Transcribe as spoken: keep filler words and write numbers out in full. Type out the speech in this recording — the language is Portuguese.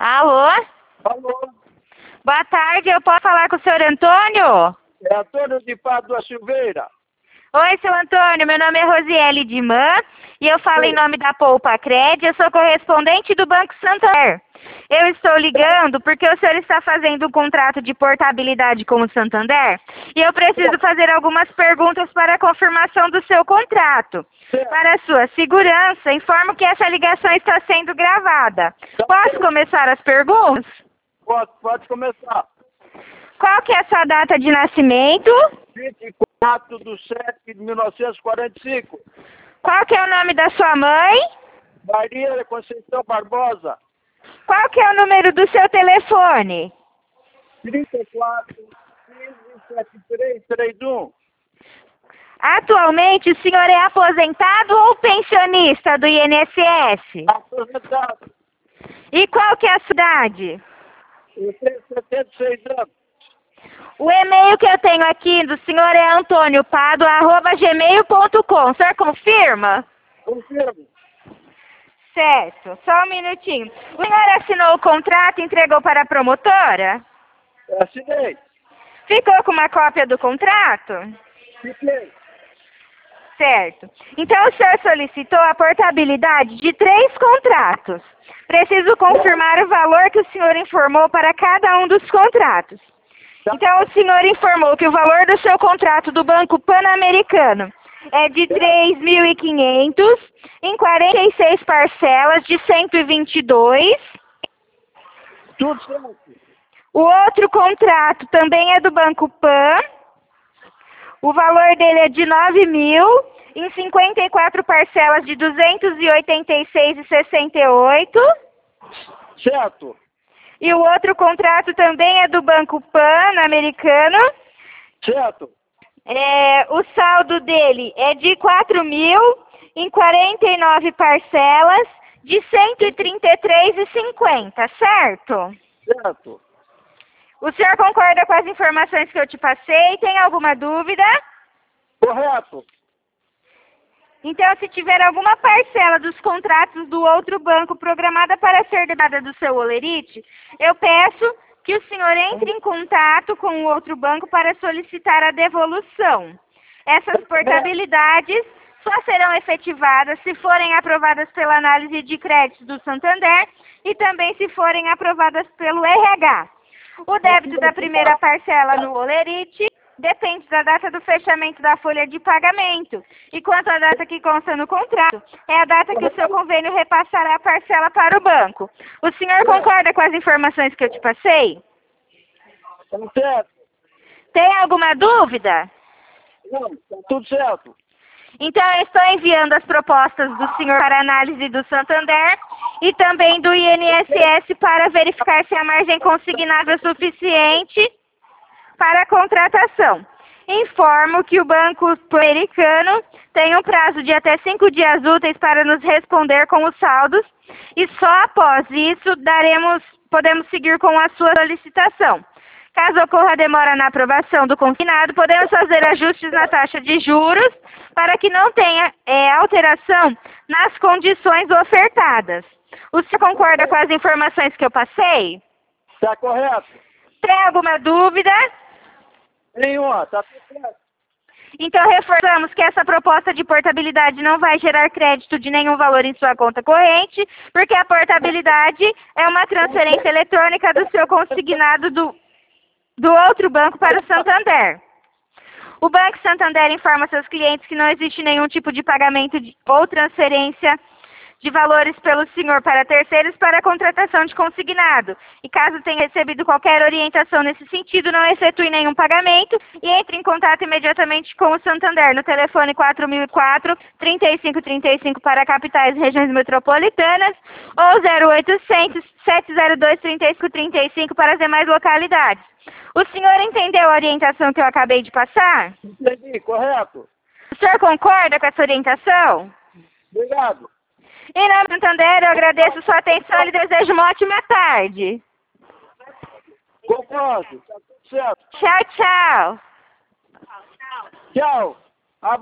Alô? Alô, Boa tarde, eu posso falar com o senhor Antônio? é Antônio de Pádua Silveira. Oi, seu Antônio, meu nome é Rosiele Dimã e eu falo em Sim. nome da Poupa Cred, eu sou correspondente do Banco Santander. Eu estou ligando porque o senhor está fazendo um contrato de portabilidade com o Santander e eu preciso fazer algumas perguntas para a confirmação do seu contrato. Certo. Para a sua segurança, informo que essa ligação está sendo gravada. Posso começar as perguntas? Pode, pode começar. Qual que é a sua data de nascimento? vinte e quatro de sete de mil novecentos e quarenta e cinco. Qual que é o nome da sua mãe? Maria Conceição Barbosa. Qual que é o número do seu telefone? trinta e quatro, quinze, setenta e três, trinta e um. Atualmente, o senhor é aposentado ou pensionista do I N S S? Aposentado. E qual que é a cidade? Eu tenho setenta e seis anos. O e-mail que eu tenho aqui do senhor é antoniopado arroba gmail ponto com. O senhor confirma? Confirmo. Certo. Só um minutinho. O senhor assinou o contrato e entregou para a promotora? Assinei. Ficou com uma cópia do contrato? Fiquei. Certo. Então o senhor solicitou a portabilidade de três contratos. Preciso confirmar o valor que o senhor informou para cada um dos contratos. Então o senhor informou que o valor do seu contrato do Banco Pan-Americano é de três mil e quinhentos em quarenta e seis parcelas de cento e vinte e dois. Tudo certo. O outro contrato também é do Banco Pan. O valor dele é de nove mil em cinquenta e quatro parcelas de duzentos e oitenta e seis reais e sessenta e oito. Certo. E o outro contrato também é do Banco Pan-Americano. Certo. É, o saldo dele é de quatro mil em quarenta e nove parcelas de cento e trinta e três reais e cinquenta, certo? Certo. O senhor concorda com as informações que eu te passei? Tem alguma dúvida? Correto. Então, se tiver alguma parcela dos contratos do outro banco programada para ser dada do seu Olerite, eu peço que o senhor entre em contato com o outro banco para solicitar a devolução. Essas portabilidades só serão efetivadas se forem aprovadas pela análise de créditos do Santander e também se forem aprovadas pelo R H. O débito da primeira parcela no Olerite depende da data do fechamento da folha de pagamento. E quanto à data que consta no contrato, é a data que o seu convênio repassará a parcela para o banco. O senhor concorda com as informações que eu te passei? Tá certo. Tem alguma dúvida? Não, tá tudo certo. Então, eu estou enviando as propostas do senhor para análise do Santander e também do I N S S para verificar se a margem consignável é suficiente para a contratação. Informo que o Banco Pan-Americano tem um prazo de até cinco dias úteis para nos responder com os saldos e só após isso daremos, podemos seguir com a sua solicitação. Caso ocorra demora na aprovação do consignado, podemos fazer ajustes na taxa de juros para que não tenha é, alteração nas condições ofertadas. O senhor concorda com as informações que eu passei? Tá correto. Tem alguma dúvida? Nenhuma, tá tudo certo. Então, reforçamos que essa proposta de portabilidade não vai gerar crédito de nenhum valor em sua conta corrente, porque a portabilidade é uma transferência eletrônica do seu consignado do, do outro banco para o Santander. O Banco Santander informa seus clientes que não existe nenhum tipo de pagamento de, ou transferência de valores pelo senhor para terceiros para a contratação de consignado. E caso tenha recebido qualquer orientação nesse sentido, não efetue nenhum pagamento e entre em contato imediatamente com o Santander no telefone quatro mil e quatro, trinta e cinco trinta e cinco para capitais e regiões metropolitanas ou zero oitocentos, sete zero dois, trinta e cinco trinta e cinco para as demais localidades. O senhor entendeu a orientação que eu acabei de passar? Entendi, correto. O senhor concorda com essa orientação? Obrigado. Em nome do Santander, eu agradeço sua atenção e desejo uma ótima tarde. Concordo, tá tudo certo. Tchau, tchau. Tchau.